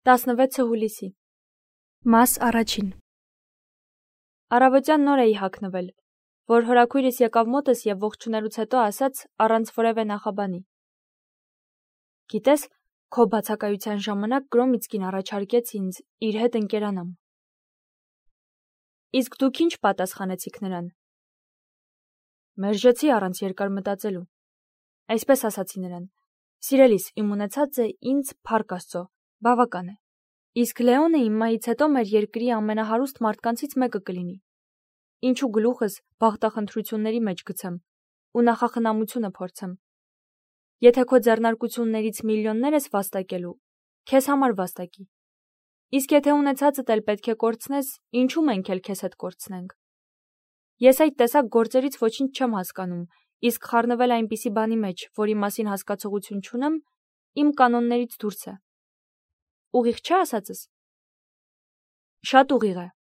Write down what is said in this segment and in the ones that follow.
16 հուլիսի։ Մաս առաջին։ Առավոտյան նոր էի հագնվել, որ հորաքույրս եկավ մոտս և ողջունելուց հետո ասաց առանց որևէ նախաբանի. «Գիտես, քո բացակայության ժամանակ Գրոմիցկին առաջարկեց ինձ իր հետ ընկերանամ»։ Իսկ դուք ինչ պատասխանեցիք նրան։ Մերժեցի առանց երկար մտածելու։ Այսպես ասացի նրան. «Սիրելիս, իմ ունեցածը ինձ փառք Աստծո, բավական է։ Իսկ Լեոնը իմ մահից հետո մեր երկրի ամենահարուստ մարդկանցից մեկը կլինի։ Ինչու գլուխս բախտախնդրությունների մեջ գցեմ ու նախախնամությունը փորձեմ։ Եթե քո ձեռնարկություններից միլիոններ ես վաստակելու, քեզ համար վաստակի։ Իսկ եթե ունեցածդ էլ պետք է կորցնես, ինչու մենք էլ քեզ հետ կորցնենք։ Ես այդ տեսակ գործերից ոչինչ չեմ հասկանում, իսկ խառնվել այնպիսի բանի մեջ, որի մասին հասկացողություն չունեմ, իմ կանոններից դուրս է։ Ուղիղ չէ ասածս։ Շատ ուղիղ է։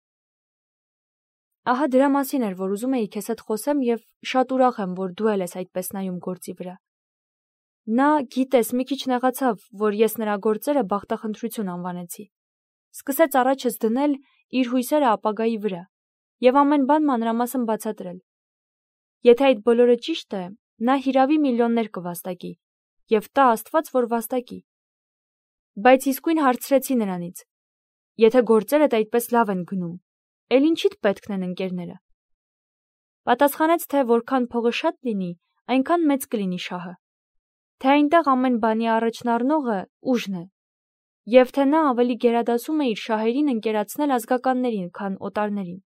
Ահա դրա մասին էր, որ ուզում էի քեզ հետ խոսեմ և շատ ուրախ եմ, որ դու էլ ես այդպես նայում գործի վրա։ Նա, գիտես, մի քիչ նեղացավ, որ ես նրա գործերը բախտախնդրություն անվանեցի։ Սկսեց առաջս դնել իր հույսերը ապագայի վրա և ամեն բան մանրամասն բացատրել։ Եթե այդ բոլորը ճիշտ է, նա հիրավի միլիոններ կվաստակի և տա Աստված, որ վաստակի։ Բայց իսկույն հարցրեցի նրանից. եթե գործերդ այդպես լավ են գնում, էլ ինչիդ պետքն են ընկերները։ Պատասխանեց, թե որքան փողը շատ լինի, այնքան մեծ կլինի շահը, թե այնտեղ ամեն բանի առաջնառնողը ուժն է, և թե նա ավելի գերադասում է իր շահերին ընկերացնել ազգականներին, քան օտարներին։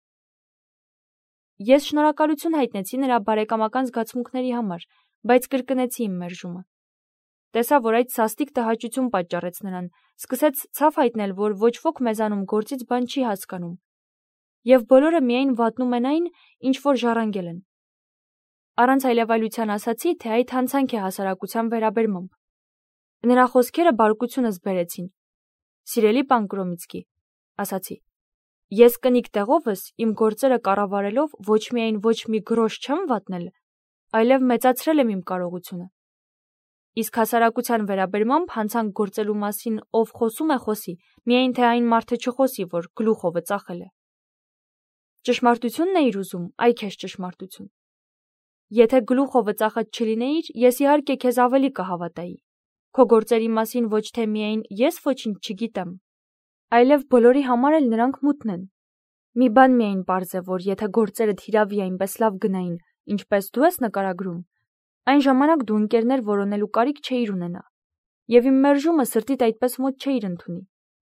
Ես շնորհակալություն հայտնեցի նրա բարեկամական զգացմունքների համար, բայց կրկնեցի իմ մերժումը։ Տեսա, որ այդ սաստիկ տհաճություն պատճառեց նրան, սկսեց ցավ հայտնել, որ ոչ ոք մեզանում գործից բան չի հասկանում, և բոլորը միայն վատնում են այն, ինչ որ ժառանգել են։ Առանց այլևայլության ասացի, թե այդ հանցանք է հասարակության վերաբերմամբ։ Նրա խոսքերը բարկությունս բերեցին։ Սիրելի պան Գրոմիցկի, ասացի, ես կնիկ տեղովս իմ գործերը կառավարելով ոչ միայն ոչ մի գրոշ չեմ վատնել, այլև մեծացրել եմ իմ կարողությունը։ Իսկ հասարակության վերաբերմամբ հանցանք գործելու մասին ով խոսում է խոսի, միայն թե այն մարդը չխոսի, որ գլուխովը ծախել է։ Ճշմարտությունն էիր ուզում, այ քեզ ճշմարտություն։ Եթե գլուխովը ծախած չլինեիր, ես իհարկե քեզ ավելի կհավատայի։ Քո գործերի մասին ոչ թե միայն ես ոչինչ չգիտեմ, այլև բոլորի համար էլ նրանք մութն են։ Մի բան միայն պարզ է, որ եթե գործերդ հիրավի այնպես լավ գնային, ինչպես դու ես նկարագրում, այն ժամանակ դու ընկերներ որոնելու կարիք չէիր ունենա, և իմ մերժումը սրտիդ այդպես մոտ չէիր ընդունի։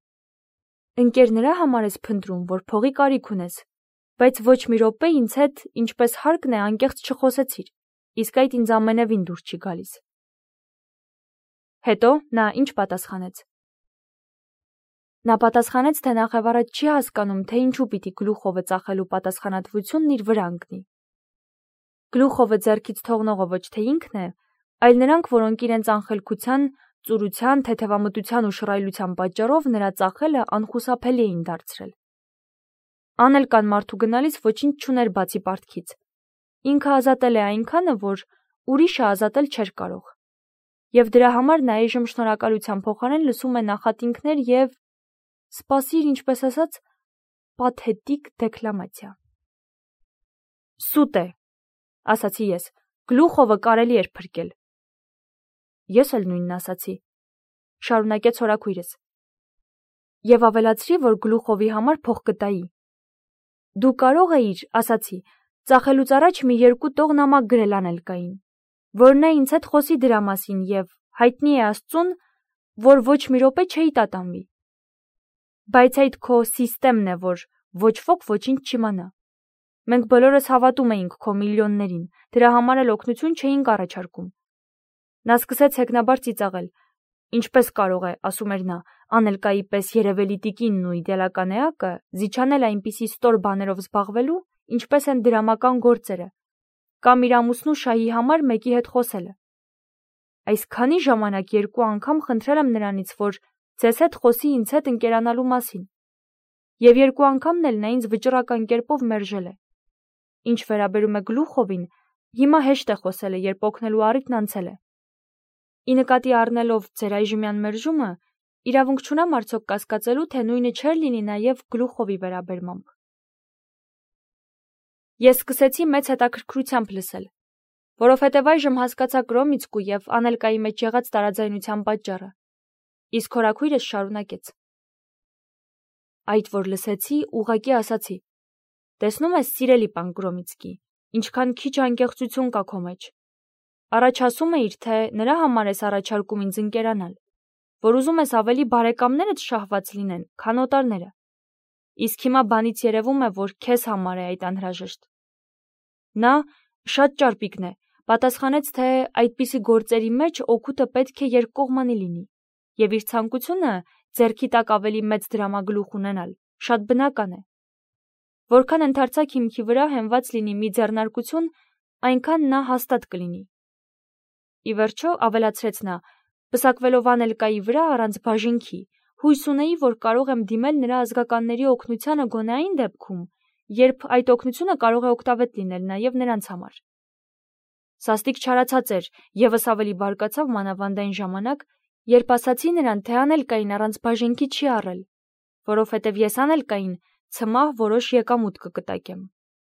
Ընկեր նրա համար ես փնտրում, որ փողի կարիք ունես, բայց ոչ մի րոպե ինձ հետ, ինչպես հարկն է, անկեղծ չխոսեցիր, իսկ այդ ինձ ամենևին դուր չի գալիս։ Հետո նա ինչ պատասխանեց։ Նա պատասխանեց, թե նախևառաջ չի հասկանում, թե ինչու պիտի գլուխովը ծախելու պատասխանատվությունն իր վրա ընկնի։ Գլուխովը ձեռքից թողնողը ոչ թե ինքն է, այլ նրանք, որոնք իրենց անխելքության, ծուրության, թեթևամտության ու շռայլության պատճառով նրա ծախելը անխուսափելի էին դարձրել։ Անել կան մարդու գնալից ոչինչ չուներ բացի պարտքից։ Ինքը ազատել է այնքանը, որ ուրիշը ազատել չէր կարող։ Եվ դրա համար նա այժմ շնորհակալության փոխարեն լսում է նախատինքներ և, սպասիր, ինչպես ասած, պաթետիկ դեկլամացիա։ Սուտ է, ասացի ես, գլուխովը կարելի էր փրկել։ Ես էլ նույնն ասացի, շարունակեց հորաքույրս։ Եվ ավելացրի, որ գլուխովի համար փող կտայի։ Դու կարող էիր, ասացի, ծախելուց առաջ մի 2 տող նամակ գրել Անելկային, որ նա ինձ հետ խոսի դրա մասին և հայտնի է Աստծուն, որ ոչ մի րոպե չէի տատանվի։ Բայց այդ քո սիստեմն է, որ ոչ ոք ոչինչ չիմանա։ Մենք բոլորս հավատում էինք քո միլիոններին, դրա համար էլ օգնություն չէինք առաջարկում։ Նա սկսեց հեգնաբար ծիծաղել։ Ինչպես կարող է, ասում էր նա, Անելկայի պես երևելի տիկինն ու իդեալական էակը զիջանել այնպիսի ստոր բաներով զբաղվելու, ինչպես են դրամական գործերը, կամ իր ամուսնու շահի համար մեկի հետ խոսելը։ Այս քանի ժամանակ 2 անգամ խնդրել եմ նրանից, որ ձեզ հետ խոսի ինձ հետ ընկերանալու մասին, և 2 անգամն էլ նա ինձ վճռական կերպով մերժել է։ Ինչ վերաբերում է գլուխովին, հիմա հեշտ է խոսելը, երբ օգնելու առիթն անցել է։ Ի նկատի առնելով ձեր այժմյան մերժումը, իրավունք չունեմ արդյոք կասկածելու, թե նույնը չէր լինի նաև գլուխովի վերաբերմամբ։ Ես սկսեցի մեծ հետաքրքրությամբ լսել, որովհետև այժմ հասկացա Կրոմիցկու և Անելկայի մեջ եղած տարաձայնության պատճառը։ Իսկ հորաքույրս շարունակեց. Այդ որ լսեցի, ուղղակի ասացի. տեսնում ես, սիրելի պան Կրոմիցկի, ինչքան քիչ անկեղծություն կա քո մեջ։ Առաջ ասում էիր, թե նրա համար ես առաջարկում ինձ ընկերանալ, որ ուզում ես ավելի բարեկամներդ շահված լինեն, քան օտարները։ Իսկ հիմա բանից երևում է, որ քեզ համար է այդ անհրաժեշտ։ Նա շատ ճարպիկն է, պատասխանեց, թե այդպիսի գործերի մեջ օգուտը պետք է երկկողմանի լինի, և իր ցանկությունը ձեռքի տակ ավելի մեծ դրամագլուխ ունենալ շատ բնական է։ Որքան ընդարձակ հիմքի վրա հենված լինի մի ձեռնարկություն, այնքան նա հաստատ կլինի։ Ի վերջո, ավելացրեց նա, պսակվելով Անելկայի վրա առանց բաժինքի, հույս ունեի, որ կարող եմ դիմել նրա ազգականների օգնությանը գոնե այն դեպքում, երբ այդ օգնությունը կարող է օգտավետ լինել նաև նրանց համար։ Սաստիկ չարացած էր, ևս ավելի բարկացավ մանավանդ այն ժամանակ, երբ ասացի նրան, թե Անելկային առանց բաժինքի չի առել, որովհետև ես Անելկային ցմահ որոշ եկամուտ կկտակեմ։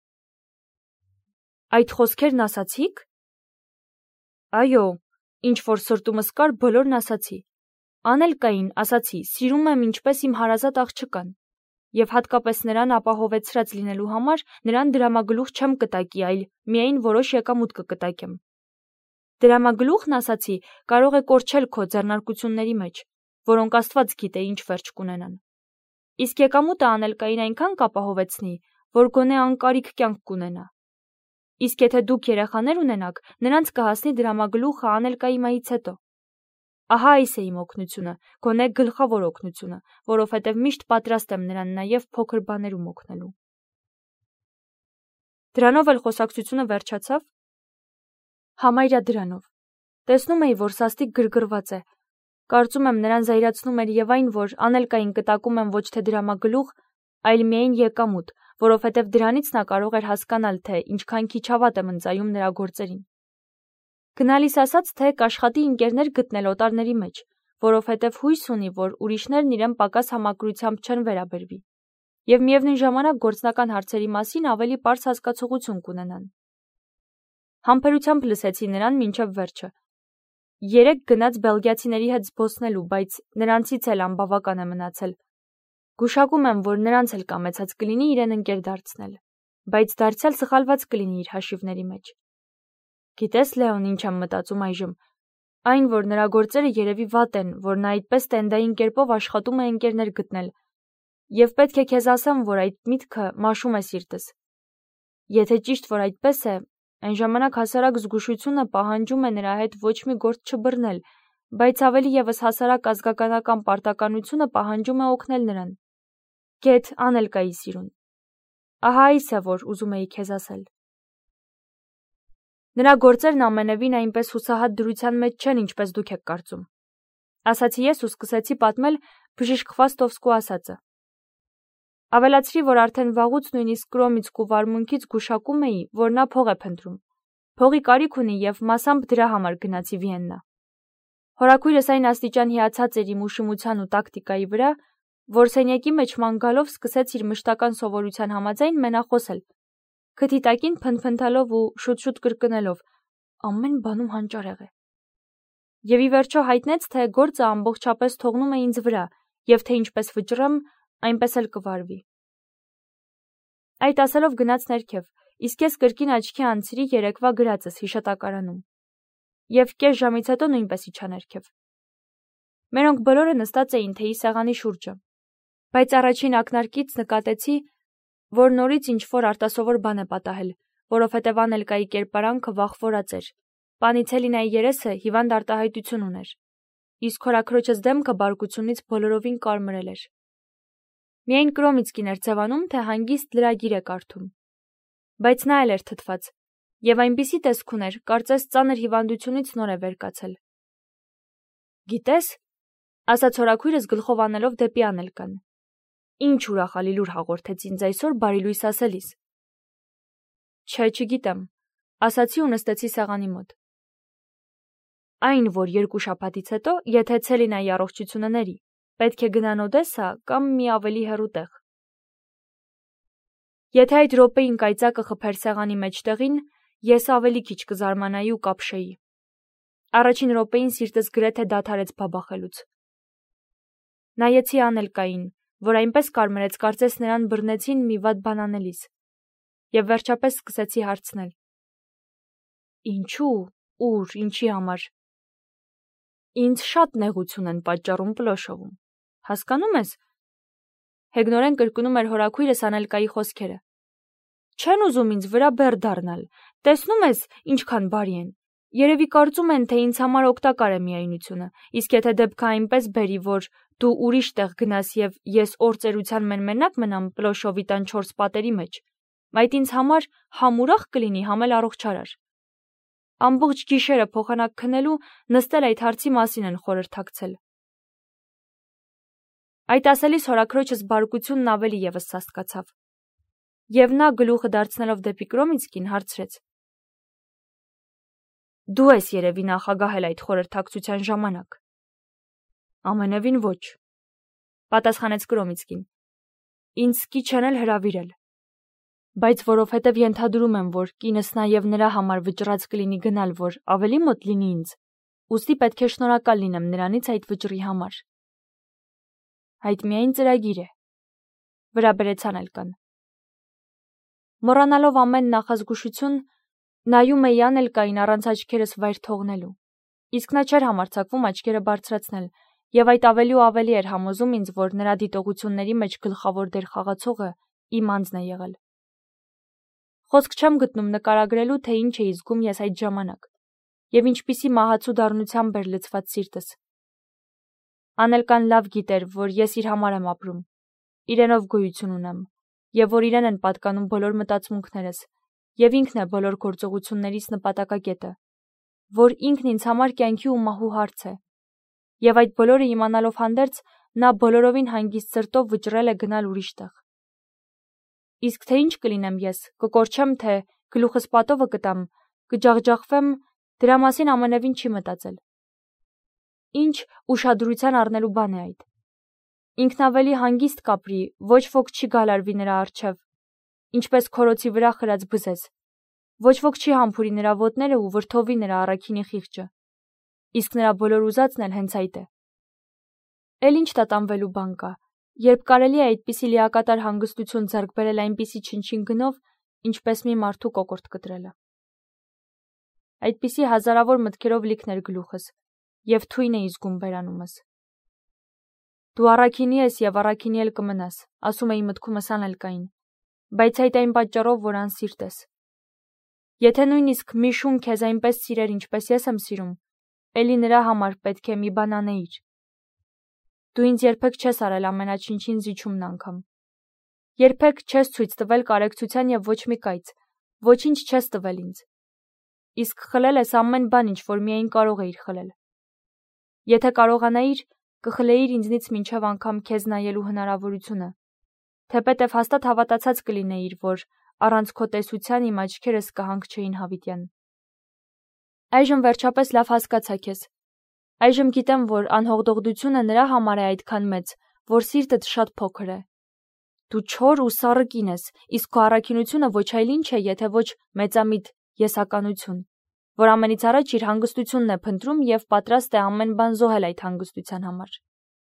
Այդ խոսքերն ասացիք։ Այո, ինչ որ սրտումս կար, բոլորն ասացի։ Անելկային, ասացի, սիրում եմ ինչպես իմ հարազատ աղջկան, և հատկապես նրան ապահովեցրած լինելու համար նրան դրամագլուխ չեմ կտակի, այլ միայն որոշ եկամուտ կկտակեմ։ Դրամագլուխն, ասացի, կարող է կորչել քո ձեռնարկությունների մեջ, որոնք Աստված գիտե ինչ վերջ կունենան։ Իսկ եկամուտը Անելկային այնքան կապահովեցնի, որ գոնե անկարիք կյանք կունենա։ Իսկ եթե դուք երեխաներ ունենաք, նրանց կհասնի դրամագլուխը Անելկայի մահից հետո։ Ահա այս է իմ օգնությունը, գոնե գլխավոր օգնությունը, որովհետև միշտ պատրաստ եմ նրան նաև փոքր բաներում օգնելու։ Դրանով էլ խոսակցությունը վերջացավ։ Համարյա դրանով։ Տեսնում էի, որ սաստիկ գրգռված է։ Կարծում եմ նրան զայրացնում էր և այն, որ Անելկային կտակում եմ ոչ թե դրամագլուխ, այլ միայն եկամուտ, որովհետև դրանից նա կարող էր հասկանալ, թե ինչքան քիչ հավատ եմ ընծայում նրա գործերին։ Գնալիս ասաց, թե կաշխատի ընկերներ գտնել օտարների մեջ, որովհետև հույս ունի, որ ուրիշներն իրեն պակաս համակրությամբ չեն վերաբերվի, և միևնույն ժամանակ գործնական հարցերի մասին ավելի պարզ հասկացողություն կունենան։ Համբերությամբ լսեցի նրան մինչև վերջը։ Երեկ գնաց բելգիացիների հետ զբոսնելու, բայց նրանցից էլ անբավական է մնացել։ Գուշակում եմ, որ նրանց էլ կամեցած կլինի իրեն ընկեր դարձնել, բայց դարձյալ սխալված կլինի իր հաշիվների մեջ։ Գիտես, Լեոն, ինչ եմ մտածում այժմ։ Այն, որ նրա գործերը երևի վատ են, որ նա այդպես տենդային կերպով աշխատում է ընկերներ գտնել, և պետք է քեզ ասեմ, որ այդ միտքը մաշում է սիրտս։ Եթե ճիշտ որ այդպես է, այն ժամանակ հասարակ զգուշությունը պահանջում է նրա հետ ոչ մի գործ չբռնել, բայց ավելի ևս հասարակ ազգականական պարտականությունը պահանջում է օգնել նրան։ Գեթ Անելկայի սիրուն։ Ահա այս է, որ ուզում էի քեզ ասել։ Նրա գործերն ամենևին այնպես հուսահատ դրության մեջ չեն, ինչպես դուք եք կարծում, ասացի ես ու սկսեցի պատմել բժիշկ Խվաստովսկու ասածը։ Ավելացրի, որ արդեն վաղուց նույնիսկ Կրոմիցկու վարմունքից գուշակում էի, որ նա փող է փնտրում, փողի կարիք ունի և մասամբ դրա համար գնացի Վիեննա։ Հորաքույրս այն աստիճան հիացած էր իմ ուշիմության ու տակտիկայի վրա, որ սենյակի մեջ ման գալով սկսեց իր մշտական սովորության համաձայն մենախոսել, քթի տակին փնթփնթալով ու շուտ-շուտ կրկնելով. ամեն բանում հանճարեղ է։ Եվ ի վերջո հայտնեց, թե գործը ամբողջապես թողնում է ինձ վրա, և թե ինչպես վճռեմ, այնպես էլ կվարվի։ Այդ ասելով գնաց ներքև, իսկ ես կրկին աչքի անցրի երեկվա գրածս հիշատակարանում։ Եվ կես ժամից հետո նույնպես իջա ներքև։ Մերոնք բոլորը նստած էին թեյի սեղանի շուրջը, բայց առաջին ակնարկից նկատեցի, որ նորից ինչ-որ արտասովոր բան է պատահել, որովհետև Անելկայի կերպարանքը վախվորած էր, Պանիցելինայի երեսը հիվանդ արտահայտություն ուներ, իսկ հորաքրոջս դեմքը բարկությունից բոլորովին կարմրել էր։ Միայն Կրոմիցկին էր ձևանում, թե հանգիստ լրագիր է կարդում, բայց նա էլ էր թթված, և այնպիսի տեսք ուներ, կարծես ծանր հիվանդությունից նոր է վեր կացել։ Գիտես, ասաց հորաքույրս գլխով անելով դեպի Անելկան, ինչ ուրախալի լուր հաղորդեց ինձ այսօր բարի լույս ասելիս։ Չէ, չգիտեմ, ասացի ու նստեցի սեղանի մոտ։ Այն, որ 2 շաբաթից հետո, եթե Ցելինայի առողջությունը ների, Պետք է գնան Օդեսա կամ մի ավելի հեռու տեղ։ Եթե այդ րոպեին կայծակը խփեր սեղանի մեջտեղին, ես ավելի քիչ կզարմանայի ու կապշեի։ Առաջին րոպեին սիրտս գրեթե դադարեց բաբախելուց։ Նայեցի Անելկային, որ այնպես կարմրեց, կարծես նրան բռնեցին մի վատ բան անելիս, եւ վերջապես սկսեցի հարցնել. Ինչու, ուր, ինչի համար։ Ինձ շատ նեղություն են պատճառում Պլոշովում, հասկանում ես։ Հեգնորեն կրկնում էր հորաքույրս Անելկայի խոսքերը։ Չեն ուզում ինձ վրա բեռ դառնալ, տեսնում ես ինչքան բարի են։ Երևի կարծում են, թե ինձ համար օգտակար է միայնությունը, իսկ եթե դեպքը այնպես բերի, որ դու ուրիշ տեղ գնաս եւ ես օրծերության մենակ մնամ Պլոշովի տան 4 պատերի մեջ, այդ ինձ համար համ ուրախ կլինի, համ էլ առողջարար։ Ամբողջ գիշերը փոխանակ քնելու նստել այդ հարցի մասին են խորհրդակցել։ Այդ ասելիս հորաքրոջս բարկությունն ավելի եւս սաստկացավ։ Եվ նա գլուխը դարձնելով դեպի Կրոմիցկին հարցրեց. Դու ես երևի նախագահել այդ խորհրդակցության ժամանակ։ Ամենևին ոչ, պատասխանեց Կրոմիցկին։ Ինձ սկի չեն էլ հրավիրել։ Բայց որովհետև ենթադրում եմ, որ կինս նաև նրա համար վճռած կլինի գնալ, որ ավելի մոտ լինի ինձ, ուստի պետք է շնորհակալ լինեմ նրանից այդ վճռի համար։ Այդ միայն ծրագիր է, վրա բերեց Անելկան։ Մոռանալով ամեն նախազգուշություն, նայում էի Անելկային առանց աչքերս վայր թողնելու, իսկ նա չէր համարձակվում աչքերը բարձրացնել, եւ այդ ավելի ու ավելի էր համոզում ինձ, որ նրա դիտողությունների մեջ գլխավոր դեր խաղացողը իմ անձն է եղել։ Խոսք չեմ գտնում նկարագրելու, թե ինչ էի զգում ես այդ ժամանակ, եւ ինչպիսի մահացու դառնությամբ էր լցված սիրտս։ Անելկան լավ գիտեր, որ ես իր համար եմ ապրում, իրենով գոյություն ունեմ, եւ որ իրեն են պատկանում բոլոր մտածմունքներս, եւ ինքն է բոլոր գործողություններիս նպատակակետը, որ ինքն ինձ համար կյանքի ու մահու հարց է, եւ այդ բոլորը իմանալով հանդերձ նա բոլորովին հանգիստ սրտով վճռել է գնալ ուրիշ տեղ։ Իսկ թե ինչ կլինեմ ես, կկորչեմ, թե գլուխս պատովը կտամ, կջախջախվեմ, դրա մասին ամենևին չի մտածել։ Ինչ ուշադրության առնելու բան է այդ։ Ինքն ավելի հանգիստ կապրի, ոչ ոք չի գալարվի նրա առջև, ինչպես քորոցի վրա խրած բզեզ, ոչ ոք չի համբուրի նրա ոտները ու վրդովի նրա առաքինի խիղճը, իսկ նրա բոլոր ուզածն էլ հենց այդ է։ Էլ ինչ տատանվելու բան կա, երբ կարելի է այդպիսի լիակատար հանգստություն ձեռք բերել այնպիսի չնչին գնով, ինչպես մի մարդու կոկորտ կտրելը։ Այդպիսի հազարավոր մտքերով լիքն էր գլուխս, եւ թույն էի զգում բերանումս։ Դու առաքինի ես եւ առաքինի էլ կմնաս, ասում էի մտքումս Անելկային, բայց այդ այն պատճառով, որ անսիրտ ես։ Եթե նույնիսկ մի շուն քեզ այնպես սիրեր, ինչպես ես եմ սիրում, էլի նրա համար պետք է մի բան անեիր։ Դու ինձ երբեք չես արել ամենաչինչին զիջումն անգամ։ Երբեք չես ցույց տվել կարեկցության եւ ոչ մի կայծ, ոչինչ չես տվել ինձ։ Իսկ խլել ես ամեն բան, ինչ որ միայն կարող էիր խլել։ Եթե կարողանայիր, կխլեիր ինձնից մինչև անգամ քեզ նայելու հնարավորությունը, թեպետև հաստատ հավատացած կլինեիր, որ առանց քո տեսության իմ աչքերս կհանգչեին հավիտյան։ Այժմ վերջապես լավ հասկացա քեզ։ Այժմ գիտեմ, որ անհողդողդությունը նրա համար է այդքան մեծ, որ սիրտդ շատ փոքր է։ Դու չոր ու սառը կին ես, իսկ քո առաքինությունը ոչ այլ ինչ է, եթե ոչ մեծամիտ եսականություն, որ ամենից առաջ իր հանգստությունն է փնտրում եւ պատրաստ է ամեն բան զոհել այդ հանգստության համար։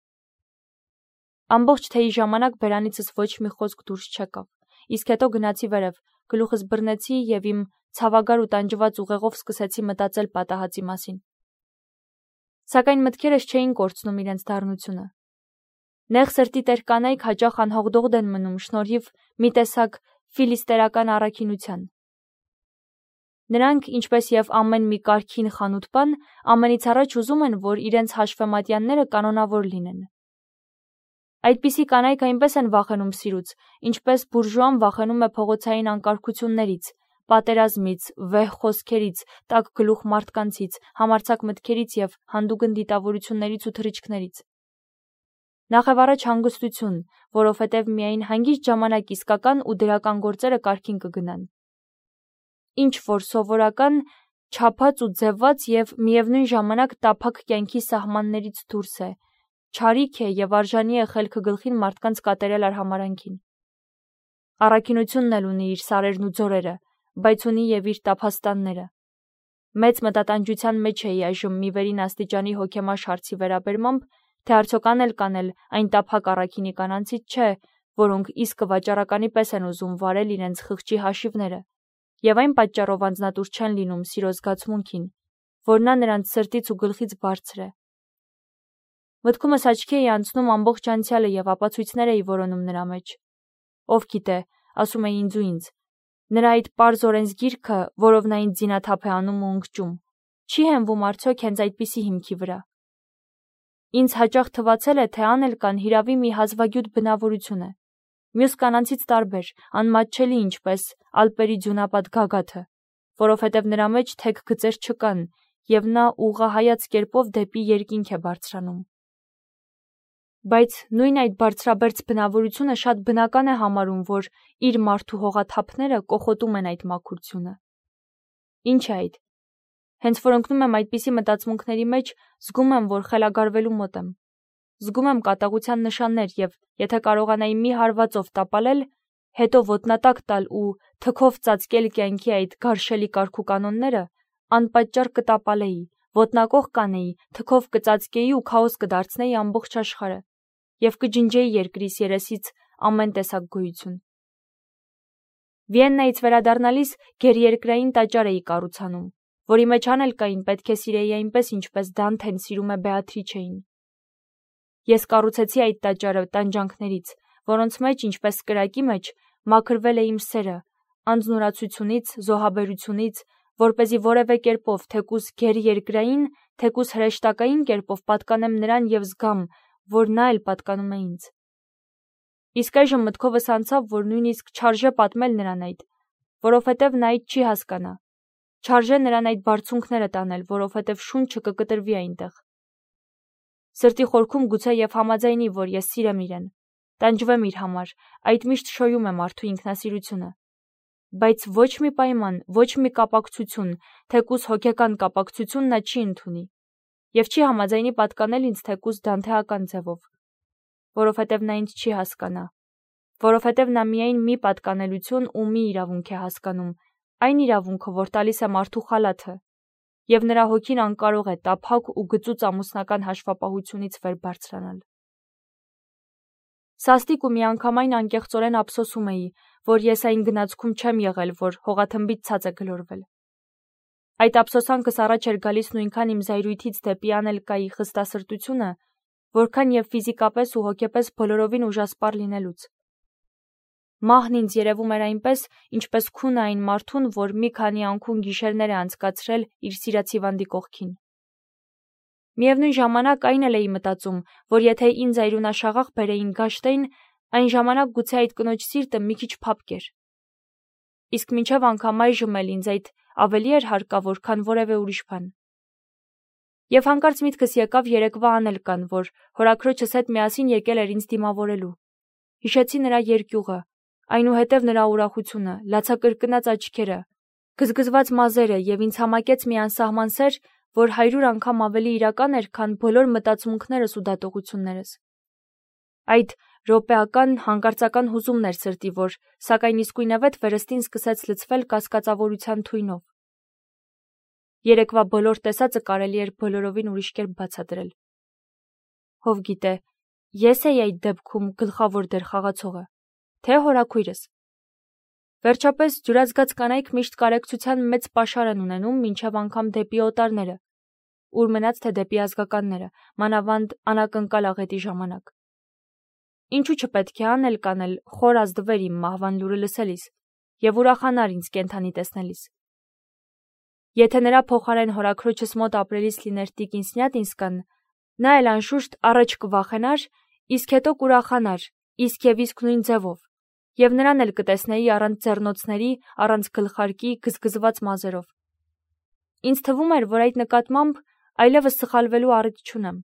Ամբողջ թեյի ժամանակ բերանիցս ոչ մի խոսք դուրս չեկավ, իսկ հետո գնացի վերև, գլուխս բռնեցի եւ իմ ցավագար ու տանջված ուղեղով սկսեցի մտածել պատահածի մասին։ Սակայն մտքերս չէին կորցնում իրենց դառնությունը։ Նեղ սրտի տեր կանայք հաճախ անհողդողդ են մնում շնորհիվ մի տեսակ ֆիլիստերական առաքինության։ Նրանք, ինչպես եւ ամեն մի կարքին խանութ-բան, ամենից առաջ ուզում են, որ իրենց հաշվեմատյանները կանոնավոր լինեն։ Այդպիսի կանայք այնպես են վախենում սիրուց, ինչպես բուրժուան վախենում է փողոցային անկարգություններից, պատերազմից, վեհ խոսքերից, տաք գլուխ մարդկանցից, համարձակ մտքերից եւ հանդուգն դիտավորություններից ու թռիչքներից։ Նախևառաջ հանգստություն, որովհետև միայն հանգիստ ժամանակ իսկական ու դրական գործերը կարգին կգնան։ Ինչ որ սովորական, չափած ու ձևված եւ միևնույն ժամանակ տափակ կյանքի սահմաններից դուրս է, չարիք է եւ արժանի է խելքը գլխին մարդկանց կատարել արհամարանքին։ Առաքինությունն էլ ունի իր սարերն ու ձորերը, բայց ունի եւ իր տափաստանները։ Մեծ մտատանջության մեջ էի այժմ մի վերին աստիճանի հոգեմաշ հարցի վերաբերմամբ, թե արդյոք անել կանել այն տափակ առաքինի կանանցից չէ, որոնք իսկ վաճառականի պես են ուզում վարել իրենց խղճի հաշիվները, եւ այն պատճառով անձնատուր չեն լինում սիրո զգացմունքին, որ նա նրանց սրտից ու գլխից բարձր է։ Մտքումս աչքի էի անցնում ամբողջ անցյալը եւ ապացույցներ էի որոնում նրա մեջ։ Ով գիտե, ասում էի ինձ ու ինձ, նրա այդ պարզ օրենսգիրքը, որով նա ինձ զինաթափ է անում ու ընկճում, չի հենվում արդյոք հենց այդպիսի հիմքի վրա։ Ինձ հաճախ թվացել է, թե անել կան հիրավի մի հազվագյուտ բնավորություն է, մյուս կանանցից տարբեր, անմատչելի ինչպես Ալպերի ձյունապատ գագաթը, որովհետև նրա մեջ թեք գծեր չկան, եւ նա ուղղահայաց կերպով դեպի երկինք է բարձրանում։ Բայց նույն այդ բարձրաբերձ բնավորությունը շատ բնական է համարում, որ իր մարդու հողաթափները կոխոտում են այդ մաքրությունը։ Ինչ է այդ։ Հենց որ ընկնում եմ այդպիսի մտածմունքների մեջ, զգում եմ, որ խելագարվելու մոտ եմ։ Զգում եմ կատաղության նշաններ եւ եթե կարողանայի մի հարվածով տապալել, հետո ոտնատակ տալ ու թքով ծածկել կյանքի այդ գարշելի կարգուկանոնները, անպատճառ կտապալեի, ոտնակոխ կանեի, թքով կծածկեի ու քաոս կդարձնեի ամբողջ աշխարհը եւ կջնջեի երկրիս երեսից ամեն տեսակ գոյություն։ Վիեննայից վերադառնալիս գերերկրային տաճար էի կառուցանում, որի մեջ անել կային պետք է սիրեի այնպես, ինչպես Դանթեն սիրում է Բեատրիչեին։ Ես կառուցեցի այդ տաճարը տանջանքներից, որոնց մեջ, ինչպես կրակի մեջ, մաքրվել է իմ սերը, անձնուրացությունից, զոհաբերությունից, որպեսզի որևէ կերպով, թեկուզ գերերկրային, թեկուզ հրեշտակային կերպով պատկանեմ նրան եւ զգամ, որ նա էլ պատկանում է ինձ։ Իսկ այժմ մտքովս անցավ, որ նույնիսկ չարժե պատմել նրան այդ, որովհետև նա այդ չի հասկանա։ Չարժե նրան այդ բարձունքները տանել, որովհետև շունչը կկտրվի այնտեղ։ Սրտի խորքում գուցե եւ համաձայնի, որ ես սիրեմ իրեն, տանջվեմ իր համար, այդ միշտ շոյում է մարդու ինքնասիրությունը։ Բայց ոչ մի պայման, ոչ մի կապակցություն, թեկուզ հոգեկան կապակցություն նա չի ընդունի եւ չի համաձայնի պատկանել ինձ թեկուզ դանթեական ձևով, որովհետև նա ինձ չի հասկանա, որովհետև նա միայն մի պատկանելություն ու մի իրավունք է հասկանում, այն իրավունքը, որ տալիս է մարդու խալաթը, եւ նրա հոգին անկարող է տափակ ու գծուծ ամուսնական հաշվապահությունից վեր բարձրանալ։ Սաստիկ ու միանգամայն անկեղծորեն ափսոսում էի, որ ես այն գնացքում չեմ եղել, որ հողաթմբից ցած է գլորվել։ Այդ ափսոսանքս առաջ էր գալիս նույնքան իմ զայրույթից դեպի անելկայի խստասրտությունը, որքան եւ ֆիզիկապես ու հոգեպես բոլորովին ուժասպառ լինելուց։ Մահն ինձ երևում էր այնպես, ինչպես քունը այն մարդուն, որ մի քանի անքուն գիշերներ է անցկացրել իր սիրած հիվանդի կողքին։ Միևնույն ժամանակ այն էլ էի մտածում, որ եթե ինձ այրունաշաղախ բերեին Գաշտեին, այն ժամանակ գուցե այդ կնոջ սիրտը մի քիչ փափկեր։ Իսկ մինչև անգամ այժմ էլ ինձ այդ ավելի էր հարկավոր, քան որևէ ուրիշ բան։ Եվ հանկարծ միտքս եկավ երեկվա անել կան, որ հորաքրոջս հետ միասին եկել էր ինձ դիմավորելու։ Հիշեցի նրա երկյուղը, այնուհետև նրա ուրախությունը, լացակրկնած աչքերը, գզգզված մազերը եւ ինձ համակեց մի անսահման սեր, որ 100 անգամ ավելի իրական էր, քան բոլոր մտածմունքներս ու դատողություններս։ Այդ րոպեական, հանկարծական հուզումն էր սրտի, որ սակայն իսկույնավետ վերստին սկսեց լցվել կասկածավորության թույնով։ Երեկվա բոլոր տեսածը կարելի էր բոլորովին ուրիշ կերպ բացատրել։ Ով գիտե, ես էի այդ դեպքում գլխավոր դեր խաղացողը, թե հորաքույրս։ Վերջապես ջուրազգաց կանայք միշտ կարեկցության մեծ պաշար են ունենում մինչև անգամ դեպի օտարները, ուր մնաց թե դեպի ազգականները, մանավանդ անակնկալ աղետի ժամանակ։ Ինչու չպետք է անել կանել խոր ազդվեր իմ մահվան լուրը լսելիս եւ ուրախանար ինձ կենթանի տեսնելիս։ Եթե նրա փոխարեն հորաքրոջս մոտ ապրելիս լիներ տիկին Սնյատինսկան, նա էլ անշուշտ առաջ կվախենար, իսկ հետո կուրախանար, իսկ եւ իսկ նույն ձևով, եւ նրան էլ կտեսնեի առանց ձեռնոցների, առանց գլխարկի, գզգզված մազերով։ Ինձ թվում էր, որ այդ նկատմամբ այլևս սխալվելու առիթ չունեմ։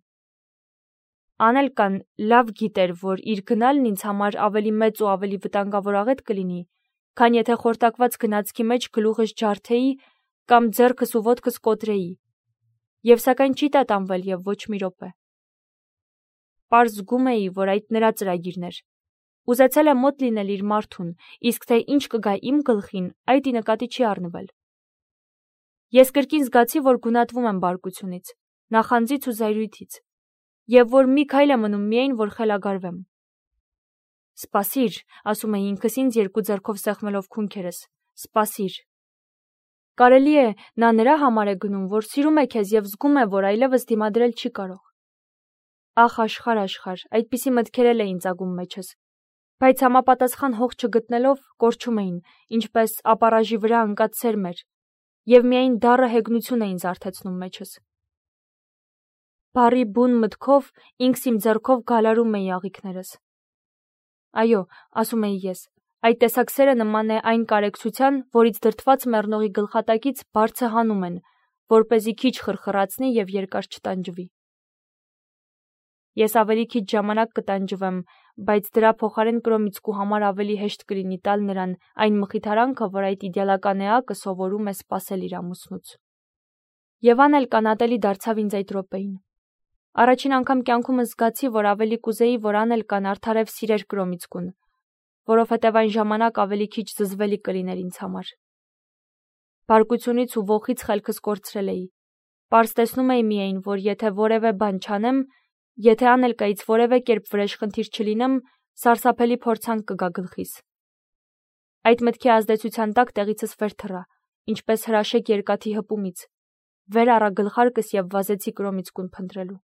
Անելկան լավ գիտեր, որ իր գնալն ինձ համար ավելի մեծ ու ավելի վտանգավոր աղետ կլինի, քան եթե խորտակված գնացքի մեջ գլուխս ջարդեի կամ ձեռքս ու ոտքս կոտրեի, եւ սակայն չի տատանվել եւ ոչ մի րոպե։ պարզ զգում էի, որ այդ նրա ծրագիրն էր։ Ուզեցել է մոտ լինել իր մարդուն, իսկ թե ինչ կգա իմ գլխին, այդ ի նկատի չի առնվել։ Ես կրկին զգացի, որ գունատվում եմ բարկությունից, նախանձից ու զայրույթից, եւ որ մի քայլ է մնում միայն, որ խելագարվեմ։ Սպասիր, ասում էի ինքս ինձ երկու ձեռքով սեղմելով քունքերս, սպասիր։ Կարելի է, նա նրա համար է գնում, որ սիրում է քեզ եւ զգում է, որ այլևս դիմադրել չի կարող։ Ախ, աշխարհ, այդպիսի մտքեր էին ծագում մեջս, բայց համապատասխան հող չգտնելով կորչում էին, ինչպես ապարաժի վրա ընկած սերմեր, եւ միայն դառը հեգնություն էին զարթեցնում մեջս։ Բարի բուն մտքով ինքս իմ ձեռքով գալարում էի աղիքներս։ Այո, ասում էի ես, այդ տեսակ սերը նման է այն կարեկցության, որից դրդված մեռնողի գլխատակից բարձը հանում են, որպեսզի քիչ խրխրացնի եւ երկար չտանջվի։ Ես ավելի քիչ ժամանակ կտանջվեմ, բայց դրա փոխարեն Կրոմիցկու համար ավելի հեշտ կլինի տալ նրան այն մխիթարանքը, որ այդ իդեալական էակը սովորում է սպասել իր ամուսնուց։ Եվան էլ կանատելի դարձավ ինձ այդ րոպեին։ Առաջին անգամ կյանքումս զգացի, որ ավելի կուզեի, որ Անել կան արդարև սիրեր Կրոմիցկուն, որովհետև այն ժամանակ ավելի քիչ զզվելի կլիներ ինձ համար։ Բարկությունից ու ոխից խելքս կորցրել էի։ Պարզ տեսնում էի միայն, որ եթե որևէ բան չանեմ, եթե Անելկայից որևէ կերպ վրեժխնդիր չլինեմ, սարսափելի փորձանք կգա գլխիս։ Այդ մտքի ազդեցության տակ տեղիցս վեր թռա, ինչպես հրաշեկ երկաթի հպումից, վեր առա գլխարկս եւ վազեցի Կրոմիցկուն փնտրելու։